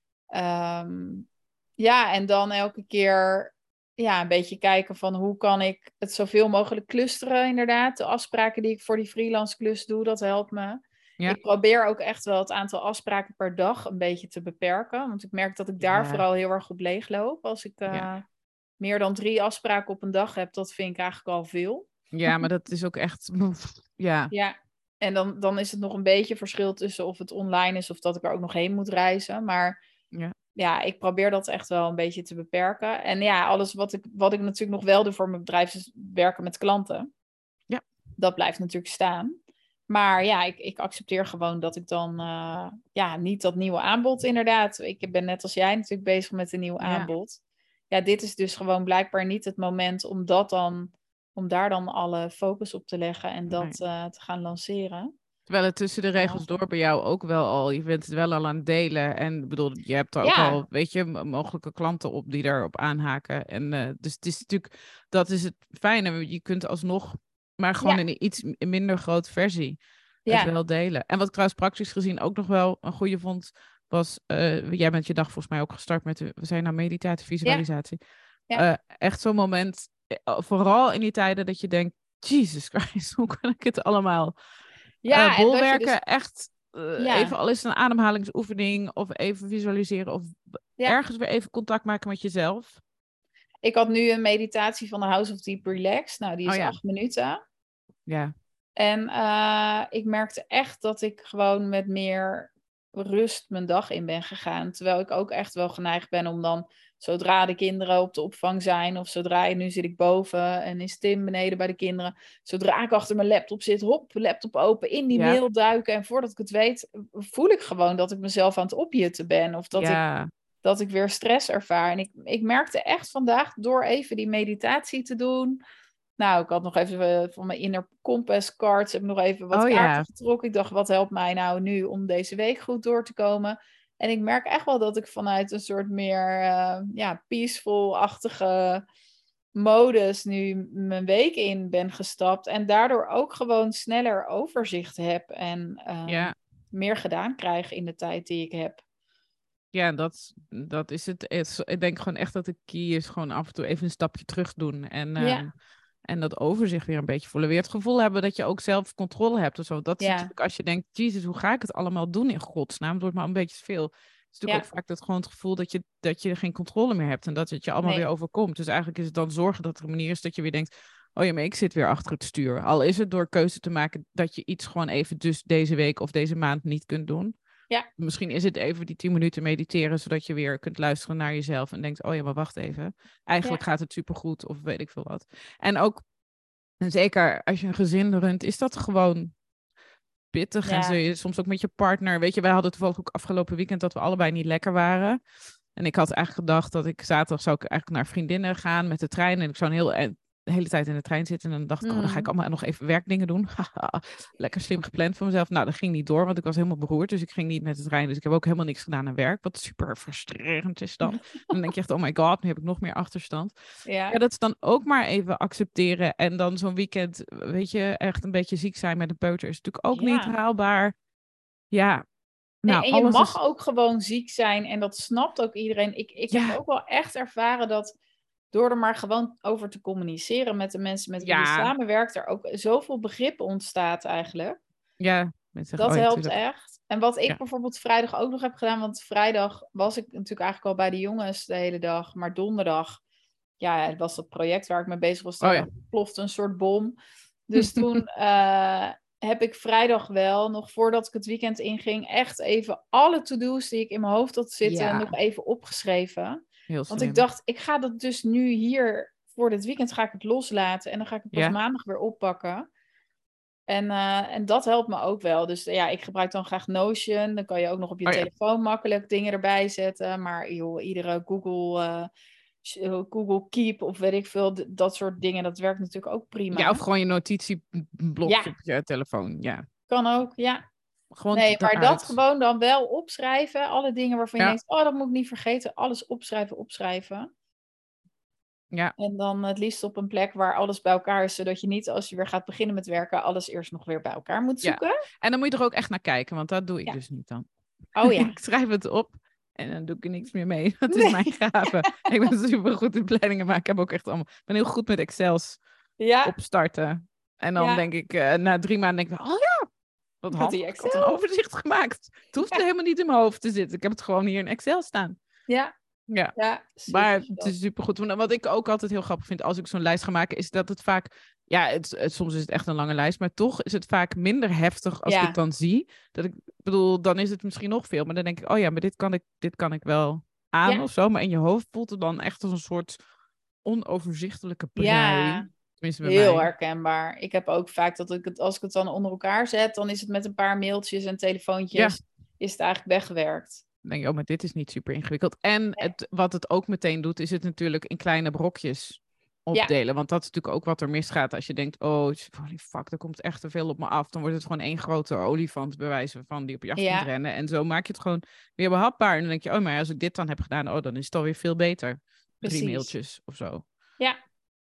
Um, ja, en dan elke keer ja, een beetje kijken van hoe kan ik het zoveel mogelijk clusteren inderdaad. De afspraken die ik voor die freelance klus doe, dat helpt me. Ja. Ik probeer ook echt wel het aantal afspraken per dag een beetje te beperken. Want ik merk dat ik daar ja. vooral heel erg op leegloop. Als ik uh, ja. meer dan drie afspraken op een dag heb, dat vind ik eigenlijk al veel. Ja, maar dat is ook echt... Ja, ja. En dan, dan is het nog een beetje verschil tussen of het online is of dat ik er ook nog heen moet reizen. Maar ja, ja ik probeer dat echt wel een beetje te beperken. En ja, alles wat ik, wat ik natuurlijk nog wel doe voor mijn bedrijf is werken met klanten. Ja. Dat blijft natuurlijk staan. Maar ja, ik, ik accepteer gewoon dat ik dan uh, ja, niet dat nieuwe aanbod inderdaad. Ik ben net als jij natuurlijk bezig met een nieuw ja. aanbod. Ja, dit is dus gewoon blijkbaar niet het moment om dat dan, om daar dan alle focus op te leggen en dat nee. uh, te gaan lanceren. Terwijl het tussen de regels door bij jou ook wel al, je bent het wel al aan het delen. En bedoel, je hebt er ook ja. al, weet je, mogelijke klanten op die daarop aanhaken. En uh, dus het is natuurlijk, dat is het fijne. Je kunt alsnog, maar gewoon ja. in een iets minder grote versie ja. het wel delen. En wat ik trouwens praktisch gezien ook nog wel een goede vond, was, uh, jij bent je dag volgens mij ook gestart met, de, we zijn nou meditatie, visualisatie. Ja. Ja. Uh, echt zo'n moment, vooral in die tijden dat je denkt, Jesus Christ, hoe kan ik het allemaal... Ja, uh, bolwerken, dus... echt uh, ja. even al is het een ademhalingsoefening of even visualiseren of ja. ergens weer even contact maken met jezelf. Ik had nu een meditatie van de House of Deep Relax. Nou, die is oh, ja. acht minuten. Ja. En uh, ik merkte echt dat ik gewoon met meer rust mijn dag in ben gegaan. Terwijl ik ook echt wel geneigd ben om dan, zodra de kinderen op de opvang zijn, of zodra, nu zit ik boven en is Tim beneden bij de kinderen, zodra ik achter mijn laptop zit, hop, laptop open, in die ja. mail duiken. En voordat ik het weet, voel ik gewoon dat ik mezelf aan het opjutten ben. Of dat, ja. ik, dat ik weer stress ervaar. En ik, ik merkte echt vandaag, door even die meditatie te doen, Nou, ik had nog even uh, van mijn inner compass cards, heb ik nog even wat Oh kaarten ja. getrokken. Ik dacht, wat helpt mij nou nu om deze week goed door te komen? En ik merk echt wel dat ik vanuit een soort meer uh, ja, peaceful-achtige modus nu mijn week in ben gestapt. En daardoor ook gewoon sneller overzicht heb en uh, Ja. meer gedaan krijg in de tijd die ik heb. Ja, dat, dat is het. het. Ik denk gewoon echt dat de key is gewoon af en toe even een stapje terug doen. En, Ja. um, en dat overzicht weer een beetje voelen. Weer het gevoel hebben dat je ook zelf controle hebt of zo. Dat is Ja. natuurlijk als je denkt, jezus, hoe ga ik het allemaal doen in godsnaam? Het wordt maar een beetje te veel. Het is natuurlijk Ja. ook vaak dat gewoon het gevoel dat je, dat je geen controle meer hebt. En dat het je allemaal Nee. weer overkomt. Dus eigenlijk is het dan zorgen dat er een manier is dat je weer denkt, oh ja, maar ik zit weer achter het stuur. Al is het door keuze te maken dat je iets gewoon even dus deze week of deze maand niet kunt doen. Ja. Misschien is het even die tien minuten mediteren, zodat je weer kunt luisteren naar jezelf en denkt, oh ja, maar wacht even. Eigenlijk Ja. gaat het supergoed of weet ik veel wat. En ook, en zeker als je een gezin runt, is dat gewoon pittig. Ja. En zul je soms ook met je partner, weet je, wij hadden toevallig ook afgelopen weekend dat we allebei niet lekker waren. En ik had eigenlijk gedacht dat ik zaterdag zou ik eigenlijk naar vriendinnen gaan met de trein. En ik zou een heel de hele tijd in de trein zitten. En dan dacht ik, oh, dan ga ik allemaal nog even werkdingen doen. Lekker slim gepland voor mezelf. Nou, dat ging niet door, want ik was helemaal beroerd. Dus ik ging niet met de trein. Dus ik heb ook helemaal niks gedaan aan werk. Wat super frustrerend is dan. En dan denk je echt, oh my god, nu heb ik nog meer achterstand. Ja. Ja, dat is dan ook maar even accepteren. En dan zo'n weekend, weet je, echt een beetje ziek zijn met een peuter is natuurlijk ook Ja. niet haalbaar. Ja. Nee, Nou, en je alles mag is... ook gewoon ziek zijn en dat snapt ook iedereen. Ik, ik Ja. heb ook wel echt ervaren dat door er maar gewoon over te communiceren met de mensen met wie Ja. je samenwerkt, er ook zoveel begrip ontstaat eigenlijk. Ja, mensen zeggen, Dat oh ja, helpt tuurlijk. echt. En wat ik Ja. bijvoorbeeld vrijdag ook nog heb gedaan, want vrijdag was ik natuurlijk eigenlijk al bij de jongens de hele dag, maar donderdag, ja, het was dat project waar ik mee bezig was, Oh daar ja. plofte een soort bom. Dus toen uh, heb ik vrijdag wel, nog voordat ik het weekend inging, echt even alle to-do's die ik in mijn hoofd had zitten, Ja. nog even opgeschreven. Heel Want slim. ik dacht, ik ga dat dus nu hier, voor dit weekend ga ik het loslaten en dan ga ik het pas Ja. maandag weer oppakken. En, uh, en dat helpt me ook wel. Dus ja, ik gebruik dan graag Notion. Dan kan je ook nog op je Oh ja. telefoon makkelijk dingen erbij zetten. Maar joh, iedere Google, uh, Google Keep of weet ik veel, d- dat soort dingen, dat werkt natuurlijk ook prima. Ja, of gewoon je notitieblokje Ja. op je telefoon. Ja. Kan ook, ja. Gewoon nee, maar eruit. dat gewoon dan wel opschrijven. Alle dingen waarvan je Ja. denkt, oh, dat moet ik niet vergeten. Alles opschrijven, opschrijven. Ja. En dan het liefst op een plek waar alles bij elkaar is, zodat je niet als je weer gaat beginnen met werken, alles eerst nog weer bij elkaar moet zoeken. Ja. En dan moet je er ook echt naar kijken, want dat doe ik ja. dus niet dan. Oh ja. Ik schrijf het op en dan doe ik er niks meer mee. Dat is mijn gave. Ik ben super goed in planningen, maar ik heb ook echt allemaal... Ik ben heel goed met Excels ja. opstarten. En dan ja. denk ik, uh, na drie maanden denk ik, oh ja, wat handig. Ik had een overzicht gemaakt. Het hoeft helemaal niet in mijn hoofd te zitten. Ik heb het gewoon hier in Excel staan. Ja. Ja, ja maar het is supergoed. Wat ik ook altijd heel grappig vind als ik zo'n lijst ga maken, is dat het vaak... Ja, het, het, soms is het echt een lange lijst, maar toch is het vaak minder heftig als ja. ik het dan zie. Dat ik bedoel, dan is het misschien nog veel, maar dan denk ik, oh ja, maar dit kan ik, dit kan ik wel aan ja. of zo. Maar in je hoofd voelt het dan echt als een soort onoverzichtelijke brei. Ja, Tenminste bij heel mij. herkenbaar. Ik heb ook vaak dat ik het, als ik het dan onder elkaar zet, dan is het met een paar mailtjes en telefoontjes, ja. is het eigenlijk weggewerkt. Dan denk je, oh, maar dit is niet super ingewikkeld. En het, wat het ook meteen doet, is het natuurlijk in kleine brokjes opdelen. Ja. Want dat is natuurlijk ook wat er misgaat als je denkt, oh, holy fuck, er komt echt te veel op me af. Dan wordt het gewoon één grote olifant, bij wijze van, die op je af ja. kunt rennen. En zo maak je het gewoon weer behapbaar. En dan denk je, oh, maar als ik dit dan heb gedaan, oh, dan is het alweer veel beter. Precies. Drie mailtjes of zo. Ja.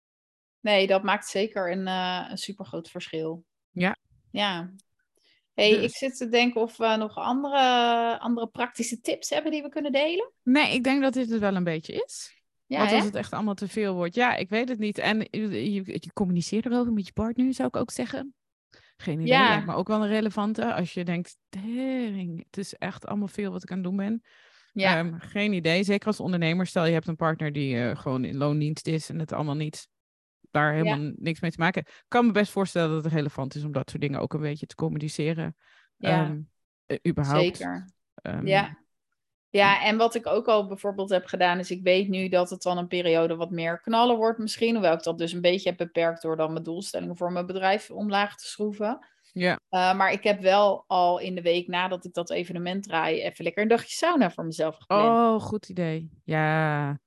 Nee, dat maakt zeker een, uh, een supergroot verschil. Ja. Ja. Hey, dus. Ik zit te denken of we nog andere, andere praktische tips hebben die we kunnen delen. Nee, ik denk dat dit het wel een beetje is. Ja, Want als hè? het echt allemaal te veel wordt. Ja, ik weet het niet. En je, je, je communiceert erover met je partner, zou ik ook zeggen. Geen idee, ja. lijkt me ook wel een relevante. Als je denkt, tering, het is echt allemaal veel wat ik aan het doen ben. Ja. Um, geen idee. Zeker als ondernemer. Stel, je hebt een partner die uh, gewoon in loondienst is en het allemaal niet... daar helemaal ja. niks mee te maken. Ik kan me best voorstellen dat het relevant is om dat soort dingen ook een beetje te communiceren. Ja, um, uh, überhaupt. Zeker. Um, ja. ja, en wat ik ook al bijvoorbeeld heb gedaan, is ik weet nu dat het dan een periode wat meer knallen wordt misschien, hoewel ik dat dus een beetje heb beperkt door dan mijn doelstellingen voor mijn bedrijf omlaag te schroeven. Ja. Uh, maar ik heb wel al in de week nadat ik dat evenement draai, even lekker een dagje sauna voor mezelf gepland. Oh, goed idee. Ja.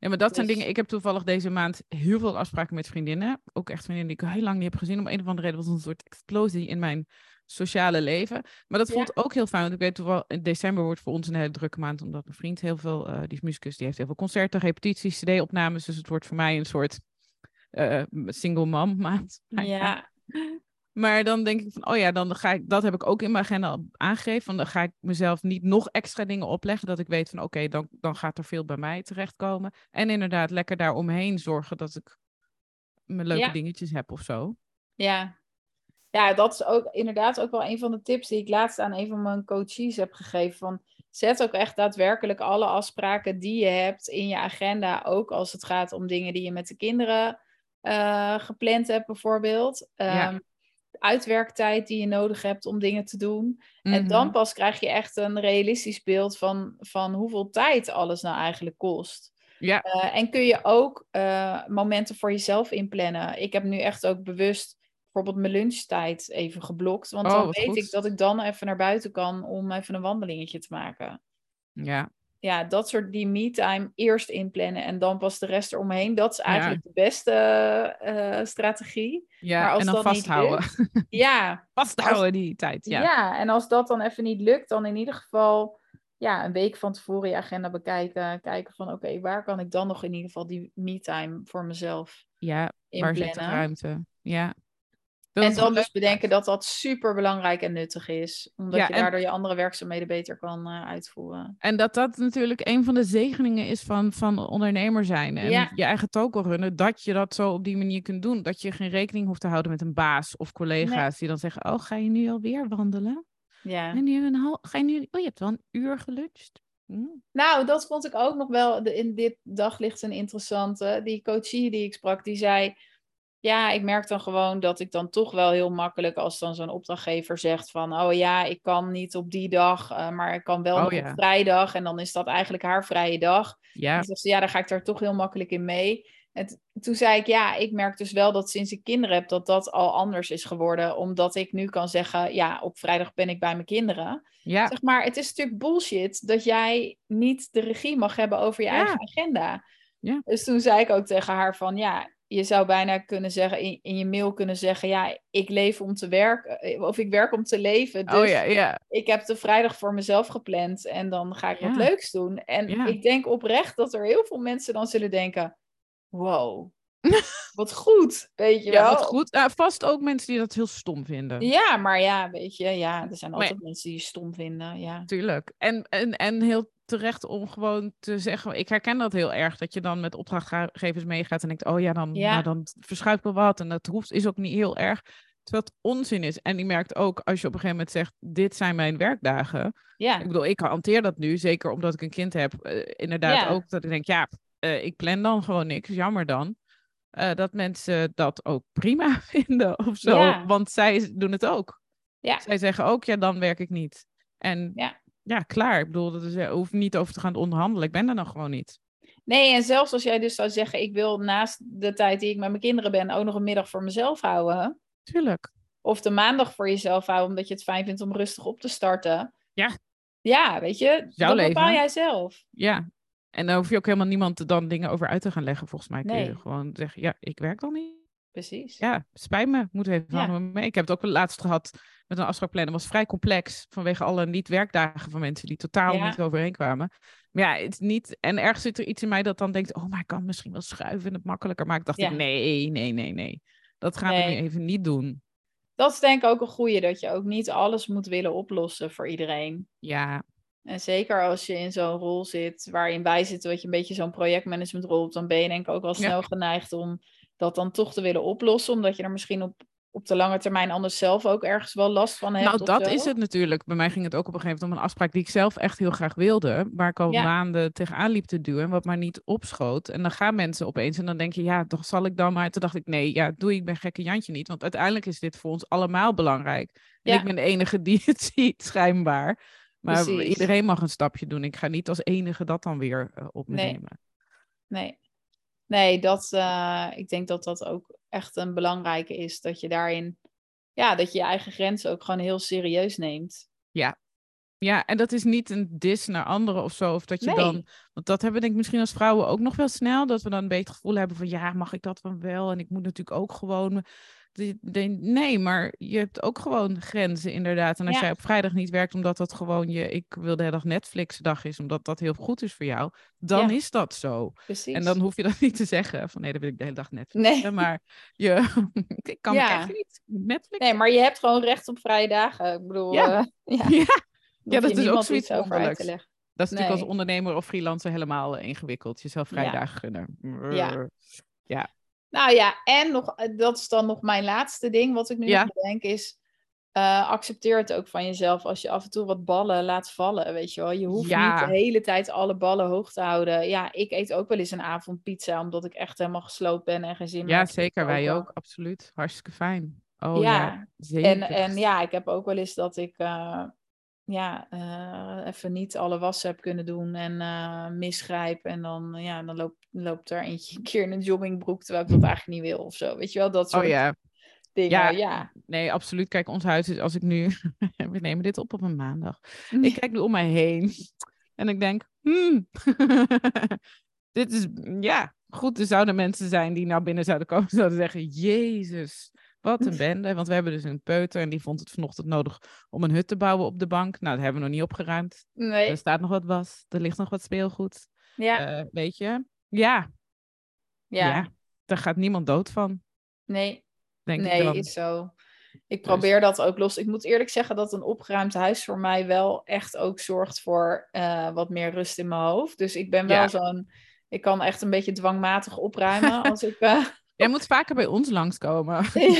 Ja, maar dat Dus... zijn dingen... Ik heb toevallig deze maand heel veel afspraken met vriendinnen. Ook echt vriendinnen die ik al heel lang niet heb gezien. Om een of andere reden was het een soort explosie in mijn sociale leven. Maar dat Ja. voelt ook heel fijn. Want ik weet toevallig, in december wordt voor ons een hele drukke maand. Omdat mijn vriend heel veel... Uh, die is muzikus, die heeft heel veel concerten, repetities, cd-opnames. Dus het wordt voor mij een soort uh, single mom maand. Ja. Maar dan denk ik van, oh ja, dan ga ik, dat heb ik ook in mijn agenda aangegeven. Van, dan ga ik mezelf niet nog extra dingen opleggen. Dat ik weet van, oké, okay, dan, dan gaat er veel bij mij terechtkomen. En inderdaad, lekker daaromheen zorgen dat ik mijn leuke Ja. dingetjes heb of zo. Ja. Ja, dat is ook inderdaad ook wel een van de tips die ik laatst aan een van mijn coaches heb gegeven. Van, zet ook echt daadwerkelijk alle afspraken die je hebt in je agenda. Ook als het gaat om dingen die je met de kinderen uh, gepland hebt bijvoorbeeld. Um, Ja. Uitwerktijd die je nodig hebt om dingen te doen. Mm-hmm. En dan pas krijg je echt een realistisch beeld van, van hoeveel tijd alles nou eigenlijk kost. Ja. Uh, en kun je ook uh, momenten voor jezelf inplannen. Ik heb nu echt ook bewust bijvoorbeeld mijn lunchtijd even geblokt. Want Oh, dan wat weet goed. ik dat ik dan even naar buiten kan om even een wandelingetje te maken. Ja. Ja, dat soort die me-time eerst inplannen en dan pas de rest eromheen. Dat is eigenlijk Ja. de beste uh, strategie. Ja, maar als en dan dat vasthouden. Niet lukt, ja. Vasthouden als, die tijd, ja. Ja, en als dat dan even niet lukt, dan in ieder geval ja, een week van tevoren je agenda bekijken. Kijken van oké, okay, waar kan ik dan nog in ieder geval die me-time voor mezelf ja, inplannen. waar zit de ruimte? Ja. Dat en dan dus bedenken dat dat super belangrijk en nuttig is. Omdat ja, je en... daardoor je andere werkzaamheden beter kan uh, uitvoeren. En dat dat natuurlijk een van de zegeningen is van, van ondernemer zijn. En ja. je eigen toko runnen. Dat je dat zo op die manier kunt doen. Dat je geen rekening hoeft te houden met een baas of collega's. Nee. Die dan zeggen, oh, ga je nu alweer wandelen? Ja. En nu een hal- ga je nu... Oh, je hebt wel een uur geluncht. Hm. Nou, dat vond ik ook nog wel in dit daglicht een interessante. Die coachie die ik sprak, die zei... Ja, ik merk dan gewoon dat ik dan toch wel heel makkelijk... als dan zo'n opdrachtgever zegt van... oh ja, ik kan niet op die dag, uh, maar ik kan wel oh, nog ja. op vrijdag. En dan is dat eigenlijk haar vrije dag. Ja. Dus ja, dan ga ik daar toch heel makkelijk in mee. En t- toen zei ik, ja, ik merk dus wel dat sinds ik kinderen heb... dat dat al anders is geworden. Omdat ik nu kan zeggen, ja, op vrijdag ben ik bij mijn kinderen. Ja. Zeg maar, het is natuurlijk bullshit dat jij niet de regie mag hebben over je ja. eigen agenda. Ja. Dus toen zei ik ook tegen haar van, ja... Je zou bijna kunnen zeggen, in, in je mail kunnen zeggen... ja, ik leef om te werken, of ik werk om te leven. Dus oh, ja, ja. ik heb de vrijdag voor mezelf gepland... en dan ga ik ja. wat leuks doen. En ja. ik denk oprecht dat er heel veel mensen dan zullen denken... wow, wat goed, weet je ja, wel. wat goed. Uh, vast ook mensen die dat heel stom vinden. Ja, maar ja, weet je, ja, er zijn altijd maar, mensen die je stom vinden, ja. Tuurlijk. En, en, en heel terecht om gewoon te zeggen... Ik herken dat heel erg, dat je dan met opdrachtgevers meegaat... en denkt, oh ja, dan, ja. Nou, dan verschuift me wat. En dat hoeft, is ook niet heel erg. Terwijl het onzin is. En die merkt ook, als je op een gegeven moment zegt... dit zijn mijn werkdagen. Ja. Ik bedoel, ik hanteer dat nu, zeker omdat ik een kind heb. Uh, inderdaad ja. ook dat ik denk, ja, uh, ik plan dan gewoon niks. Jammer dan. Uh, dat mensen dat ook prima vinden of zo. Ja. Want zij doen het ook. Ja. Zij zeggen ook, ja, dan werk ik niet. En ja, ja klaar. Ik bedoel, dat is, er hoeft niet over te gaan onderhandelen. Ik ben er dan gewoon niet. Nee, en zelfs als jij dus zou zeggen... ik wil naast de tijd die ik met mijn kinderen ben... ook nog een middag voor mezelf houden. Tuurlijk. Of de maandag voor jezelf houden... omdat je het fijn vindt om rustig op te starten. Ja. Ja, weet je, Jouw dat leven. bepaal jij zelf. Ja. En daar hoef je ook helemaal niemand dan dingen over uit te gaan leggen. Volgens mij kun nee. je gewoon zeggen, ja, ik werk dan niet. Precies. Ja, spijt me. Moet even ja. van me mee. Ik heb het ook laatst gehad met een afspraakplannen. Dat was vrij complex vanwege alle niet-werkdagen van mensen die totaal ja. niet overheen kwamen. Maar ja, het is niet... En ergens zit er iets in mij dat dan denkt, oh, maar ik kan misschien wel schuiven en het makkelijker. Maar ik dacht, ja. ik, nee, nee, nee, nee. Dat gaan nee. we nu even niet doen. Dat is denk ik ook een goeie, dat je ook niet alles moet willen oplossen voor iedereen. Ja. En zeker als je in zo'n rol zit, waarin wij zitten, wat je een beetje zo'n projectmanagementrol hebt, dan ben je denk ik ook wel snel ja. geneigd om dat dan toch te willen oplossen, omdat je er misschien op, op de lange termijn anders zelf ook ergens wel last van hebt. Nou, dat zo. is het natuurlijk. Bij mij ging het ook op een gegeven moment om een afspraak die ik zelf echt heel graag wilde, waar ik al ja. maanden tegenaan liep te duwen en wat maar niet opschoot. En dan gaan mensen opeens en dan denk je, ja, toch zal ik dan maar. Toen dacht ik, nee, ja, doe ik ben gekke Jantje niet, want uiteindelijk is dit voor ons allemaal belangrijk. En ja. ik ben de enige die het ziet, schijnbaar. Maar Precies. iedereen mag een stapje doen. Ik ga niet als enige dat dan weer uh, op me nee. nemen. Nee. Nee, dat, uh, ik denk dat dat ook echt een belangrijke is. Dat je daarin, ja, dat je je eigen grenzen ook gewoon heel serieus neemt. Ja. Ja, en dat is niet een dis naar anderen of zo. Of dat je dan... Nee. Want dat hebben we denk ik misschien als vrouwen ook nog wel snel. Dat we dan een beetje het gevoel hebben van... Ja, mag ik dat dan wel? En ik moet natuurlijk ook gewoon... de- de- Nee, maar je hebt ook gewoon grenzen inderdaad. En als jij Ja, op vrijdag niet werkt omdat dat gewoon je... Ik wil de hele dag Netflix dag is, omdat dat heel goed is voor jou. Dan ja, is dat zo. En dan precies. hoef je dat niet te zeggen. Van nee, dan wil ik de hele dag Nee, Netflixen. Maar je... ik kan echt ja. niet Nee, Netflixen. maar je hebt gewoon recht op vrije dagen. Ik bedoel, Ja, eh, ja, ja. daar Ja, hoef je dat is ook niemand iets zoiets over uit te wonderlijks. leggen. Dat is natuurlijk als Nee, ondernemer of freelancer helemaal eh, ingewikkeld. Jezelf ja, vrijdagen gunnen. ja. Brrr. Ja. Nou ja, en nog, eh, dat is dan nog mijn laatste ding wat ik nu nog Ja. bedenk is, eh, accepteer het ook van jezelf als je af en toe wat ballen laat vallen, weet je wel. Je hoeft niet de Ja. hele tijd alle ballen hoog te houden. Ja, ik eet ook wel eens een avond pizza omdat ik echt helemaal gesloopt ben en geen zin meer Ja, heb om te zeker. Wij ook. koken. Absoluut. Hartstikke fijn. Oh ja, Ja, en, zeker. en ja, ik heb ook wel eens dat ik eh, ja, eh, even niet alle wassen heb kunnen doen en eh, misgrijp. En dan, ja, dan loopt, loopt er eentje een keer in een joggingbroek terwijl ik dat eigenlijk niet wil of zo. Weet je wel, dat Oh soort ja. Ja, dingen. Ja. nee, absoluut. Kijk, ons huis is als ik nu... We nemen dit op op een maandag. Ik kijk nu om mij heen. En ik denk... Hmm. Dit is... Ja, goed. Er zouden mensen zijn die nou binnen zouden komen. Zouden zeggen... Jezus, wat een bende. Want we hebben dus een peuter. En die vond het vanochtend nodig om een hut te bouwen op de bank. Nou, dat hebben we nog niet opgeruimd. Er Nee, staat nog wat was. Er ligt nog wat speelgoed. ja, Eh, weet je? Ja, ja, ja. Daar gaat niemand dood van, nee, denk ik nee, dan. is zo. Ik Dus... probeer dat ook los. Ik moet eerlijk zeggen dat een opgeruimd huis voor mij wel echt ook zorgt voor eh, wat meer rust in mijn hoofd. Dus ik ben wel Ja. zo'n, ik kan echt een beetje dwangmatig opruimen als ik... eh, Jij moet vaker bij ons langskomen.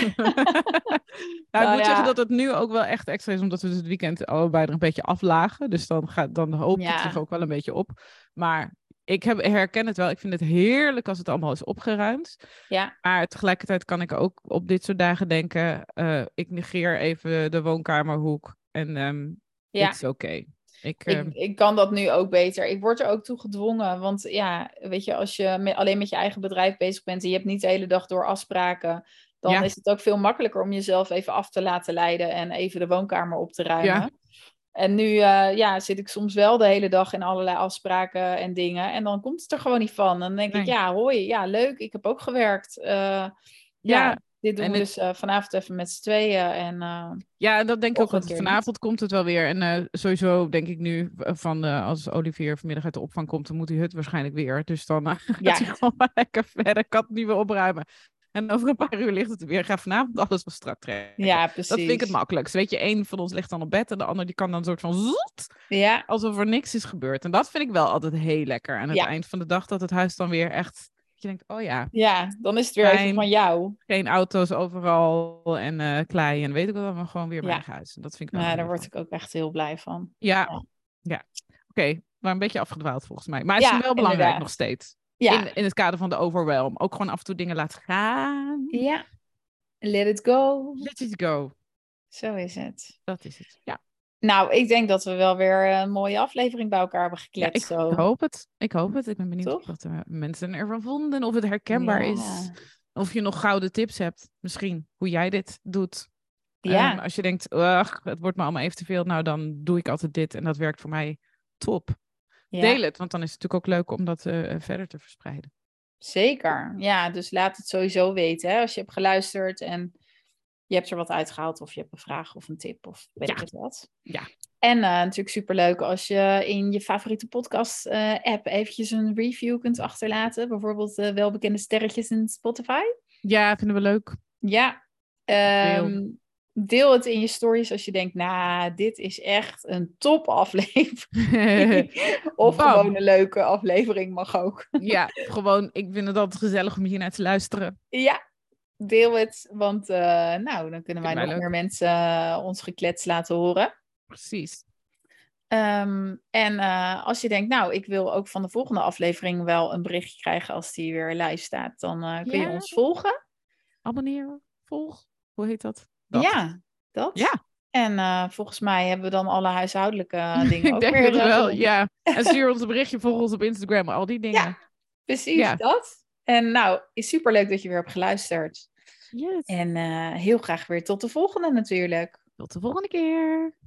Nou, ik Nou moet zeggen ja, dat het nu ook wel echt extra is, omdat we dus het weekend allebei er een beetje aflagen. Dus dan, gaat, dan hoopt het zich ja, ook wel een beetje op. Maar ik heb, herken het wel. Ik vind het heerlijk als het allemaal is opgeruimd. ja, Maar tegelijkertijd kan ik ook op dit soort dagen denken, eh, ik negeer even de woonkamerhoek en ehm ja. it's okay. Ik, ehm, Ik, ik kan dat nu ook beter. Ik word er ook toe gedwongen. Want ja, weet je, als je met, alleen met je eigen bedrijf bezig bent en je hebt niet de hele dag door afspraken, dan ja, is het ook veel makkelijker om jezelf even af te laten leiden en even de woonkamer op te ja, ruimen. En nu uh, ja, zit ik soms wel de hele dag in allerlei afspraken en dingen. En dan komt het er gewoon niet van. Dan denk ik, nee. ja, hoi, ja, leuk, ik heb ook gewerkt. Uh, ja, Ja, dit doen en we het, dus uh, vanavond even met z'n tweeën. En uh, ja, en dat denk ik ook, volgende want keer niet. vanavond komt het wel weer. En eh, sowieso denk ik nu van uh, als Olivier vanmiddag uit de opvang komt, dan moet die hut waarschijnlijk weer. Dus dan uh, gaat hij Ja, gewoon maar lekker verder. Ik kan het niet weer opruimen. En over een paar uur ligt het er weer. Ik ga vanavond alles wat strak trekken. ja, Dat vind ik het precies. makkelijkst. Weet je, één van ons ligt dan op bed en de ander die kan dan een soort van zot, Ja, alsof er niks is gebeurd. En dat vind ik wel altijd heel lekker. Aan het ja. eind van de dag dat het huis dan weer echt, dat je denkt, oh ja, Ja, dan is het weer even van fijn. jou. Geen auto's overal en uh, klei en weet ik wat, maar gewoon weer mijn Ja, eigen huis. En dat vind ik wel nou, daar heel word fijn. ik ook echt heel blij van. Ja, Ja, ja. Oké, okay, maar een beetje afgedwaald volgens mij. Maar het is ja wel belangrijk nog inderdaad. steeds. Ja, In, in het kader van de overwhelm. Ook gewoon af en toe dingen laten gaan. ja, let it go. Let it go. Zo is het. Dat is het. Ja. Nou, ik denk dat we wel weer een mooie aflevering bij elkaar hebben Ja, gekletst ik zo. hoop het. Ik hoop het. Ik ben benieuwd Toch? wat de mensen ervan vonden. Of het herkenbaar is. Ja. Of je nog gouden tips hebt. Misschien hoe jij dit doet. Um, Ja. als je denkt, ugh, het wordt me allemaal even te veel. Nou, dan doe ik altijd dit. En dat werkt voor mij top. Deel Ja, het, want dan is het natuurlijk ook leuk om dat uh, verder te verspreiden. zeker. Ja, dus laat het sowieso weten hè, als je hebt geluisterd en je hebt er wat uitgehaald of je hebt een vraag of een tip of weet Ja. ik het wat. Ja. En uh, natuurlijk superleuk als je in je favoriete podcast uh, app eventjes een review kunt achterlaten. Bijvoorbeeld uh, welbekende sterretjes in Spotify. Ja, vinden we leuk. Ja. Um, deel het in je stories als je denkt, nou, dit is echt een top aflevering. Of Bam. gewoon een leuke aflevering mag ook. Ja, gewoon, ik vind het altijd gezellig om hier naar te luisteren. Ja, deel het. Want uh, nou, dan kunnen wij, wij nog leuk. meer mensen uh, ons geklets laten horen. Precies. Um, en uh, als je denkt, nou, ik wil ook van de volgende aflevering wel een berichtje krijgen als die weer live staat, dan uh, kun ja. je ons volgen. Abonneren, volg. Hoe heet dat? dat. Ja, dat. Ja. En uh, volgens mij hebben we dan alle huishoudelijke dingen ik ook denk weer. het wel, gedaan. ja. En stuur ons een berichtje, volg ons op Instagram, al die dingen. Ja, precies, ja. dat. En nou, is superleuk dat je weer hebt geluisterd. Yes. En uh, heel graag weer tot de volgende natuurlijk. Tot de volgende keer.